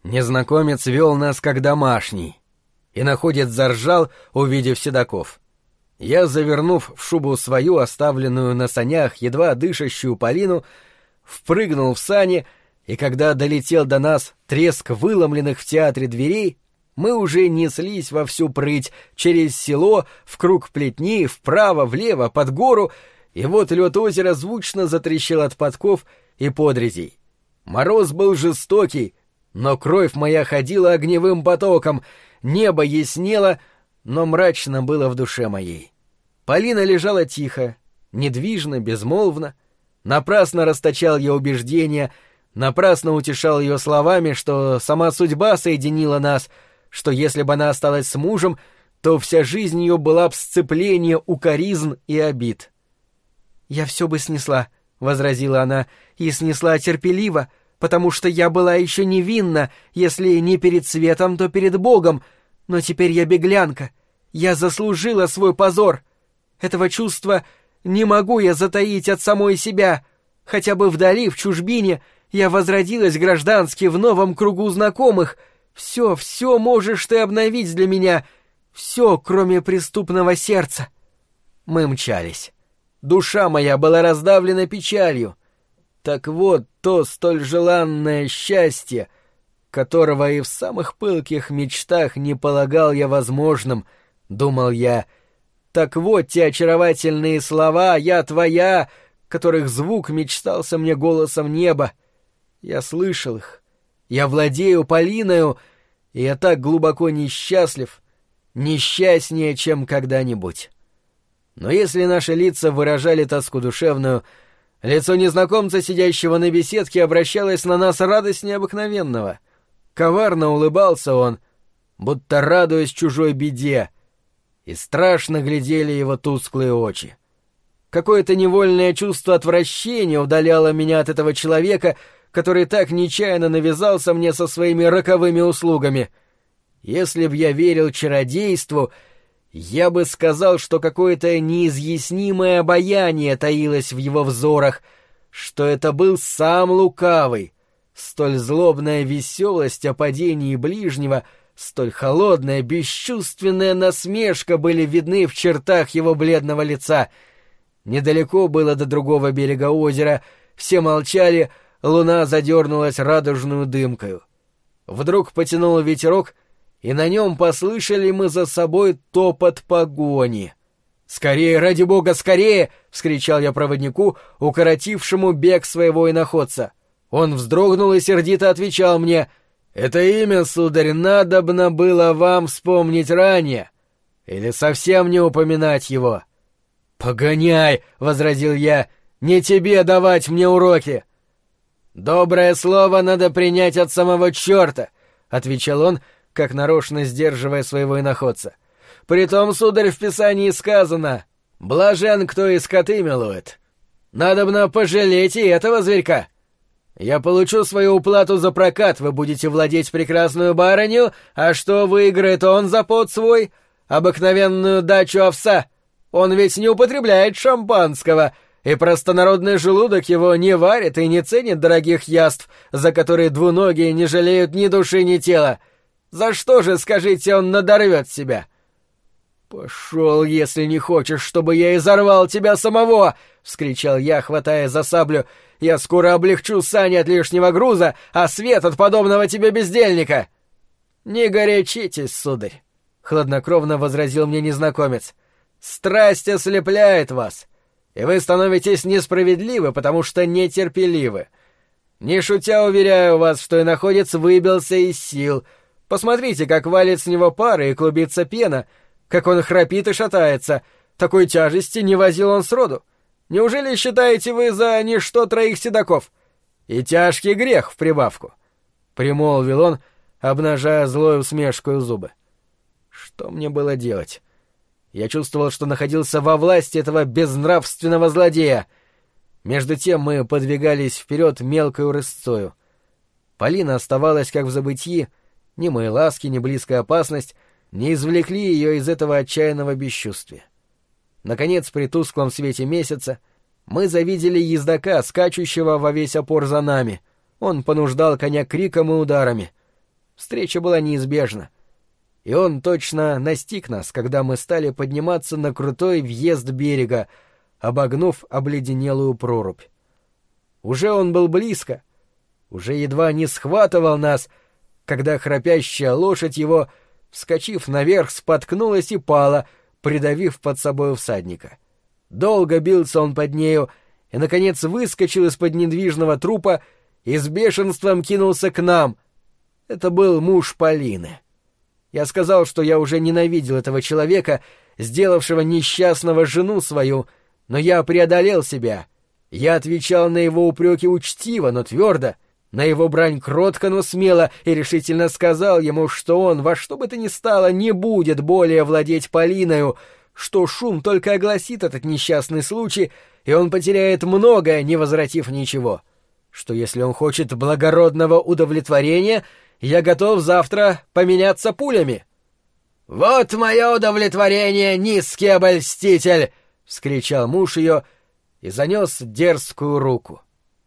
Незнакомец вел нас как домашний. Иноходец заржал, увидев седаков. Я, завернув в шубу свою, оставленную на санях, едва дышащую Полину, впрыгнул в сани, и когда долетел до нас треск выломленных в театре дверей, мы уже неслись во всю прыть через село, в круг плетни, вправо, влево, под гору, и вот лед озера звучно затрещал от подков и подрезей. Мороз был жестокий, но кровь моя ходила огневым потоком, небо яснело, но мрачно было в душе моей. Полина лежала тихо, недвижно, безмолвно. Напрасно расточал я убеждения, напрасно утешал ее словами, что сама судьба соединила нас, что если бы она осталась с мужем, то вся жизнь ее была б сцепление укоризн и обид. «Я все бы снесла», — возразила она, — «и снесла терпеливо, потому что я была еще невинна, если не перед светом, то перед Богом, но теперь я беглянка, я заслужила свой позор. Этого чувства не могу я затаить от самой себя, хотя бы вдали, в чужбине, я возродилась граждански в новом кругу знакомых. Все можешь ты обновить для меня, все, кроме преступного сердца». Мы мчались. Душа моя была раздавлена печалью. Так вот то столь желанное счастье, которого и в самых пылких мечтах не полагал я возможным, думал я. Так вот те очаровательные слова «я твоя», которых звук мечтался мне голосом неба. Я слышал их, я владею Полиною, и я так глубоко несчастлив, несчастнее, чем когда-нибудь. Но если наши лица выражали тоску душевную, лицо незнакомца, сидящего на беседке, обращалось на нас радость необыкновенного. Коварно улыбался он, будто радуясь чужой беде, и страшно глядели его тусклые очи. Какое-то невольное чувство отвращения удаляло меня от этого человека, который так нечаянно навязался мне со своими роковыми услугами. Если б я верил чародейству, я бы сказал, что какое-то неизъяснимое обаяние таилось в его взорах, что это был сам лукавый. Столь злобная веселость о падении ближнего, столь холодная, бесчувственная насмешка были видны в чертах его бледного лица. Недалеко было до другого берега озера, все молчали, луна задернулась радужную дымкою. Вдруг потянул ветерок, и на нем послышали мы за собой топот погони. «Скорее, ради бога, скорее!» — вскричал я проводнику, укоротившему бег своего иноходца. Он вздрогнул и сердито отвечал мне: «Это имя, сударь, надобно было вам вспомнить ранее, или совсем не упоминать его». «Погоняй!» — возразил я, — «не тебе давать мне уроки». «Доброе слово надо принять от самого черта», — отвечал он, как нарочно сдерживая своего иноходца. «Притом, сударь, в Писании сказано: блажен, кто и скоты милует. Надобно пожалеть и этого зверька. Я получу свою уплату за прокат, вы будете владеть прекрасную барыню, а что выиграет он за пот свой? Обыкновенную дачу овса. Он ведь не употребляет шампанского, и простонародный желудок его не варит и не ценит дорогих яств, за которые двуногие не жалеют ни души, ни тела. За что же, скажите, он надорвет себя?» «Пошел, если не хочешь, чтобы я изорвал тебя самого!» — вскричал я, хватая за саблю. «Я скоро облегчу сани от лишнего груза, а свет от подобного тебе бездельника!» «Не горячитесь, сударь!» — хладнокровно возразил мне незнакомец. «Страсть ослепляет вас, и вы становитесь несправедливы, потому что нетерпеливы. Не шутя, уверяю вас, что иноходец выбился из сил. Посмотрите, как валит с него пары и клубится пена, как он храпит и шатается. Такой тяжести не возил он сроду. Неужели считаете вы за ничто троих седаков? И тяжкий грех в прибавку», — примолвил он, обнажая злой усмешкой зубы. Что мне было делать? Я чувствовал, что находился во власти этого безнравственного злодея. Между тем мы подвигались вперед мелкою рысцою. Полина оставалась как в забытьи, ни мои ласки, ни близкая опасность не извлекли ее из этого отчаянного бесчувствия. Наконец, при тусклом свете месяца, мы завидели ездока, скачущего во весь опор за нами. Он понуждал коня криком и ударами. Встреча была неизбежна. И он точно настиг нас, когда мы стали подниматься на крутой въезд берега, обогнув обледенелую прорубь. Уже он был близко, уже едва не схватывал нас, когда храпящая лошадь его, вскочив наверх, споткнулась и пала, придавив под собой всадника. Долго бился он под нею и, наконец, выскочил из-под недвижного трупа и с бешенством кинулся к нам. Это был муж Полины. Я сказал, что я уже ненавидел этого человека, сделавшего несчастного жену свою, но я преодолел себя. Я отвечал на его упреки учтиво, но твердо, на его брань кротко, но смело, и решительно сказал ему, что он во что бы то ни стало не будет более владеть Полиною, что шум только огласит этот несчастный случай, и он потеряет многое, не возвратив ничего, что если он хочет благородного удовлетворения, я готов завтра поменяться пулями. — Вот мое удовлетворение, низкий обольститель! — вскричал муж ее и занес дерзкую руку.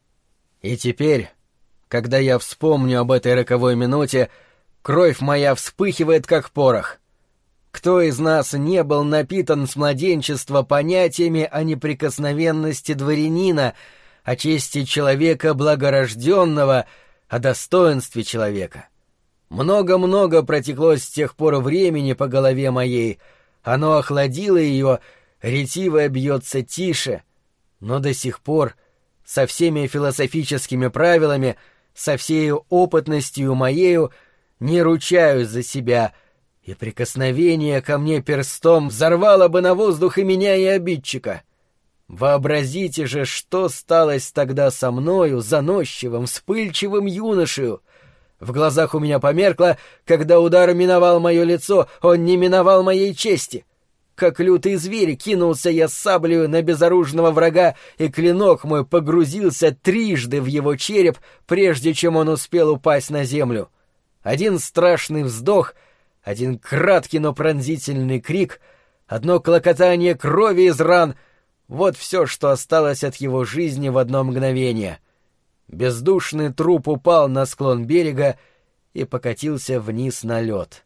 И теперь, когда я вспомню об этой роковой минуте, кровь моя вспыхивает, как порох. Кто из нас не был напитан с младенчества понятиями о неприкосновенности дворянина, о чести человека благорожденного, о достоинстве человека? Много-много протекло с тех пор времени по голове моей, оно охладило ее, ретиво бьется тише, но до сих пор, со всеми философическими правилами, со всею опытностью моею, не ручаюсь за себя, и прикосновение ко мне перстом взорвало бы на воздух и меня, и обидчика. Вообразите же, что сталось тогда со мною, заносчивым, вспыльчивым юношею. В глазах у меня померкло, когда удар миновал мое лицо, он не миновал моей чести. Как лютый зверь кинулся я с саблею на безоружного врага, и клинок мой погрузился трижды в его череп, прежде чем он успел упасть на землю. Один страшный вздох, один краткий, но пронзительный крик, одно клокотание крови из ран — вот все, что осталось от его жизни в одно мгновение. Бездушный труп упал на склон берега и покатился вниз на лед.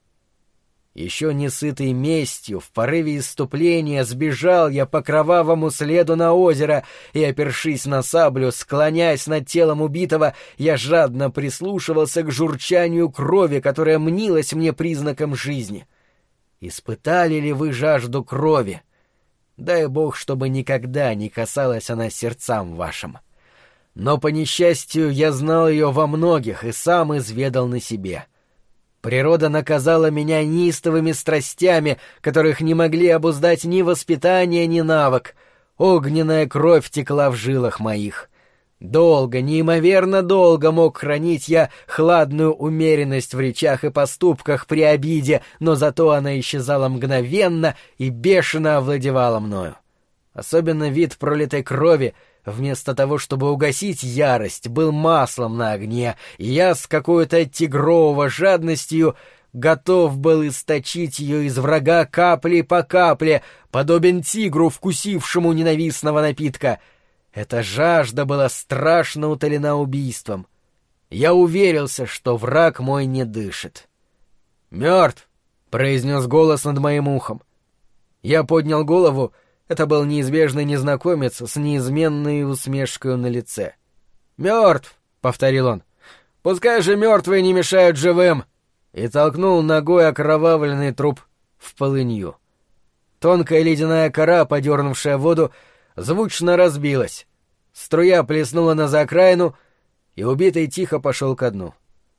Еще не сытый местью, в порыве исступления сбежал я по кровавому следу на озеро, и, опершись на саблю, склоняясь над телом убитого, я жадно прислушивался к журчанию крови, которая мнилась мне признаком жизни. Испытали ли вы жажду крови? Дай Бог, чтобы никогда не касалась она сердцам вашим. Но, по несчастью, я знал ее во многих и сам изведал на себе. Природа наказала меня неистовыми страстями, которых не могли обуздать ни воспитание, ни навык. Огненная кровь текла в жилах моих. Долго, неимоверно долго мог хранить я хладную умеренность в речах и поступках при обиде, но зато она исчезала мгновенно и бешено овладевала мною. Особенно вид пролитой крови, вместо того, чтобы угасить ярость, был маслом на огне, и я с какой-то тигровой жадностью готов был источить ее из врага капли по капле, подобен тигру, вкусившему ненавистного напитка. Эта жажда была страшно утолена убийством. Я уверился, что враг мой не дышит. «Мертв!» — произнес голос над моим ухом. Я поднял голову. Это был неизбежный незнакомец с неизменной усмешкой на лице. «Мертв!» — повторил он. «Пускай же мертвые не мешают живым!» И толкнул ногой окровавленный труп в полынью. Тонкая ледяная кора, подернувшая воду, звучно разбилась. Струя плеснула на заокраину, и убитый тихо пошел ко дну.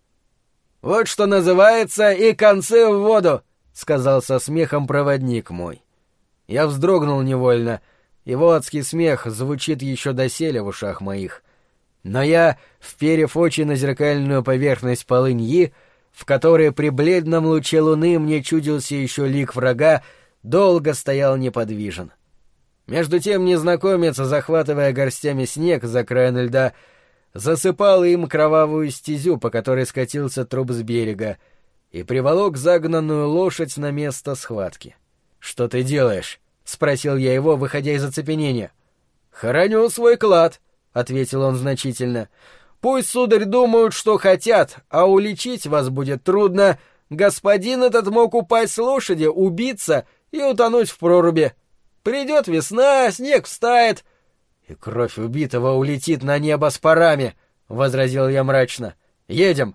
«Вот что называется и концы в воду!» — сказал со смехом проводник мой. Я вздрогнул невольно, его адский смех звучит еще доселе в ушах моих. Но я, вперев очи на зеркальную поверхность полыньи, в которой при бледном луче луны мне чудился еще лик врага, долго стоял неподвижен. Между тем незнакомец, захватывая горстями снег за краем льда, засыпал им кровавую стезю, по которой скатился труп с берега, и приволок загнанную лошадь на место схватки. «Что ты делаешь?» — спросил я его, выходя из оцепенения. «Хороню свой клад», — ответил он значительно. Пусть, сударь, думают, что хотят, а уличить вас будет трудно. Господин этот мог упасть с лошади, убиться и утонуть в проруби. Придет весна, снег встает, и кровь убитого улетит на небо с парами, — возразил я мрачно. — Едем.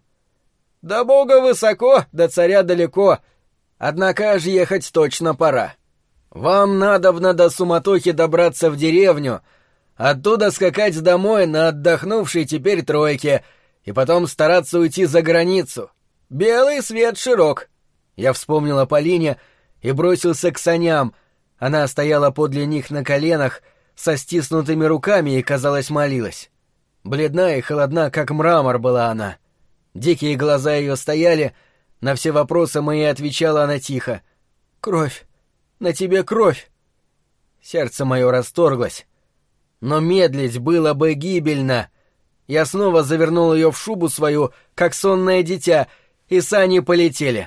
— До Бога высоко, до царя далеко. Однако ж ехать точно пора. Вам надобно до суматохи добраться в деревню, оттуда скакать домой на отдохнувшей теперь тройке и потом стараться уйти за границу. Белый свет широк. Я вспомнил о Полине и бросился к саням. Она стояла подле них на коленах, со стиснутыми руками и, казалось, молилась. Бледна и холодна, как мрамор была она. Дикие глаза ее стояли, на все вопросы мои отвечала она тихо. «Кровь! На тебе кровь!» Сердце мое расторглось. Но медлить было бы гибельно. Я снова завернул ее в шубу свою, как сонное дитя, и сани полетели.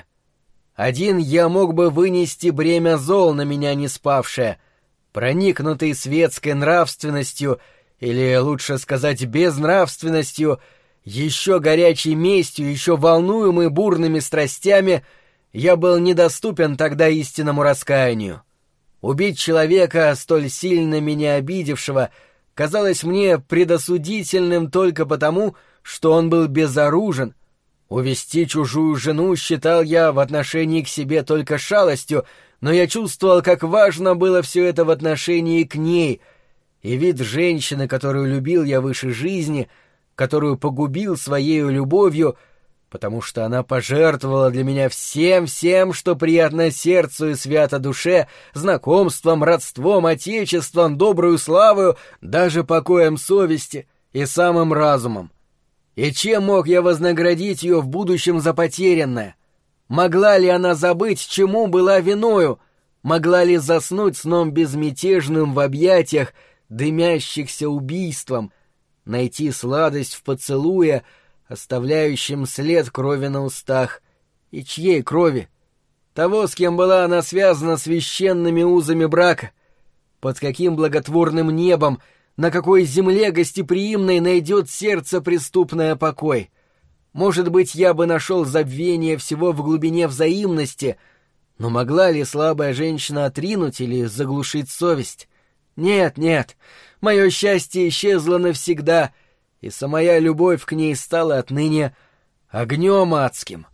Один я мог бы вынести бремя зол на меня не спавшее, проникнутый светской нравственностью, или, лучше сказать, безнравственностью, еще горячей местью, еще волнуемый бурными страстями, я был недоступен тогда истинному раскаянию. Убить человека, столь сильно меня обидевшего, казалось мне предосудительным только потому, что он был безоружен. Увести чужую жену считал я в отношении к себе только шалостью, но я чувствовал, как важно было все это в отношении к ней, и вид женщины, которую любил я выше жизни, которую погубил своею любовью, потому что она пожертвовала для меня всем, что приятно сердцу и свято душе, знакомством, родством, отечеством, добрую славою, даже покоем совести и самым разумом. И чем мог я вознаградить ее в будущем за потерянное? Могла ли она забыть, чему была виною? Могла ли заснуть сном безмятежным в объятиях, дымящихся убийством, найти сладость в поцелуе, оставляющем след крови на устах? И чьей крови? Того, с кем была она связана священными узами брака? Под каким благотворным небом, на какой земле гостеприимной найдет сердце преступное покой? Может быть, я бы нашел забвение всего в глубине взаимности, но могла ли слабая женщина отринуть или заглушить совесть? Нет, мое счастье исчезло навсегда, и самая любовь к ней стала отныне огнем адским.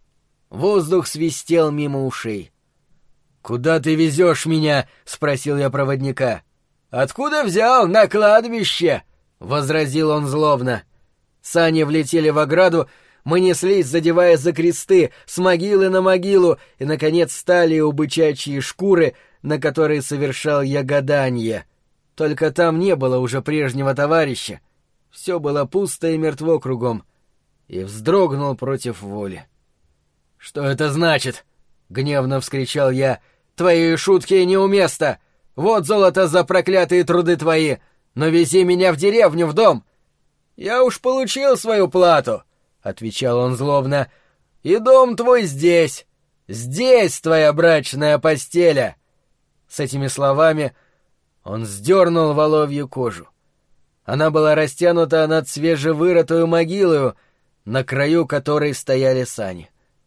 Воздух свистел мимо ушей. «Куда ты везешь меня?» — спросил я проводника. «Откуда взял? На кладбище!» — возразил он злобно. Сани влетели в ограду, мы неслись, задевая за кресты, с могилы на могилу, и, наконец, стали у бычачьи шкуры, на которой совершал я гаданье. Только там не было уже прежнего товарища. Все было пусто и мертво кругом. И вздрогнул против воли. «Что это значит?» — гневно вскричал я. «Твои шутки неуместно! Вот золото за проклятые труды твои! Но вези меня в деревню, в дом!» «Я уж получил свою плату!» — отвечал он злобно. «И дом твой здесь! Здесь твоя брачная постеля!» С этими словами он сдернул воловью кожу. Она была растянута над свежевырытую могилою, на краю которой стояли сани.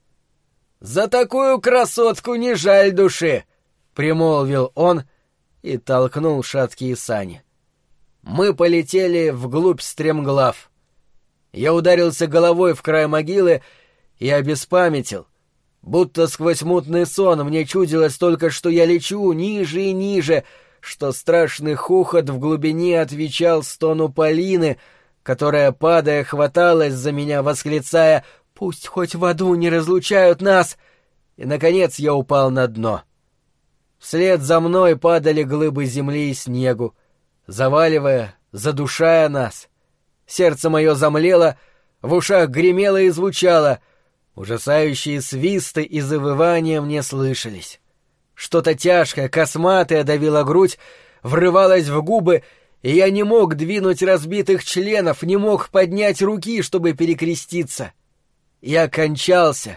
«За такую красотку не жаль души!» — примолвил он и толкнул шаткие сани. Мы полетели вглубь стремглав. Я ударился головой в край могилы и обеспамятил. Будто сквозь мутный сон мне чудилось только, что я лечу ниже и ниже, что страшный хохот в глубине отвечал стону Полины, которая, падая, хваталась за меня, восклицая «Пусть хоть в аду не разлучают нас!» И, наконец, я упал на дно. Вслед за мной падали глыбы земли и снегу, заваливая, задушая нас. Сердце мое замлело, в ушах гремело и звучало, ужасающие свисты и завывания мне слышались. Что-то тяжкое, косматое давило грудь, врывалось в губы, и я не мог двинуть разбитых членов, не мог поднять руки, чтобы перекреститься. Я кончался,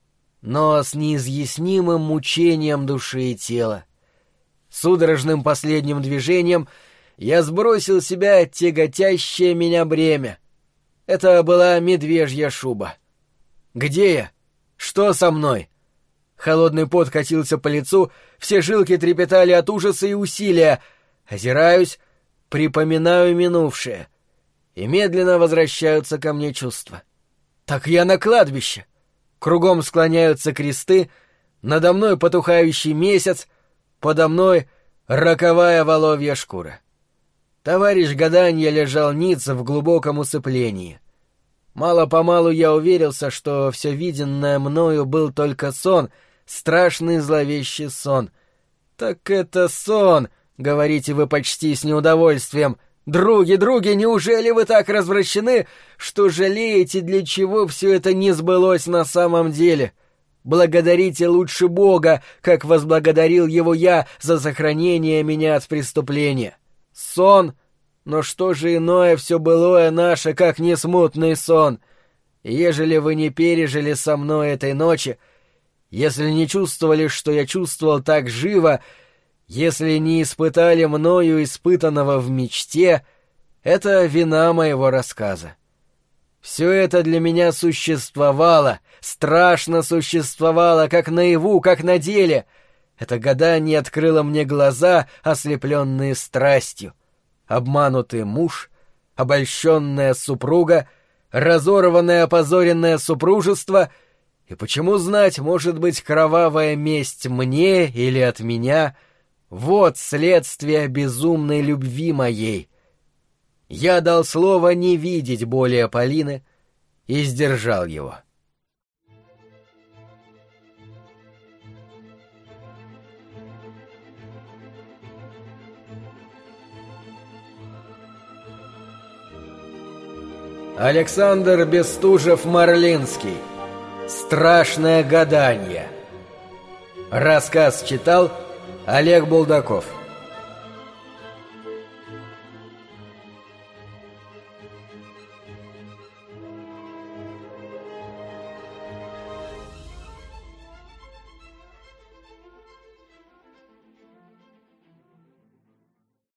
но с неизъяснимым мучением души и тела. Судорожным последним движением я сбросил с себя тяготящее меня бремя. Это была медвежья шуба. Где я? Что со мной? Холодный пот катился по лицу, все жилки трепетали от ужаса и усилия. Озираюсь, припоминаю минувшее. И медленно возвращаются ко мне чувства. Так я на кладбище. Кругом склоняются кресты, надо мной потухающий месяц, подо мной роковая воловья шкура. Товарищ гаданья лежал ниц в глубоком усыплении. Мало-помалу я уверился, что все виденное мною был только сон, страшный зловещий сон. «Так это сон!» — говорите вы почти с неудовольствием. «Други, неужели вы так развращены, что жалеете, для чего все это не сбылось на самом деле? Благодарите лучше Бога, как возблагодарил его я за сохранение меня от преступления. Сон! Но что же иное все былое наше, как не смутный сон? Ежели вы не пережили со мной этой ночи, если не чувствовали, что я чувствовал так живо, если не испытали мною испытанного в мечте, это вина моего рассказа. Все это для меня существовало, страшно существовало, как наяву, как на деле. Это гадание открыло мне глаза, ослепленные страстью. Обманутый муж, обольщенная супруга, разорванное опозоренное супружество — и почему знать, может быть, кровавая месть мне или от меня — вот следствие безумной любви моей. Я дал слово не видеть более Полины и сдержал его. Александр Бестужев-Марлинский. «Страшное гадание». Рассказ читал Олег Булдаков.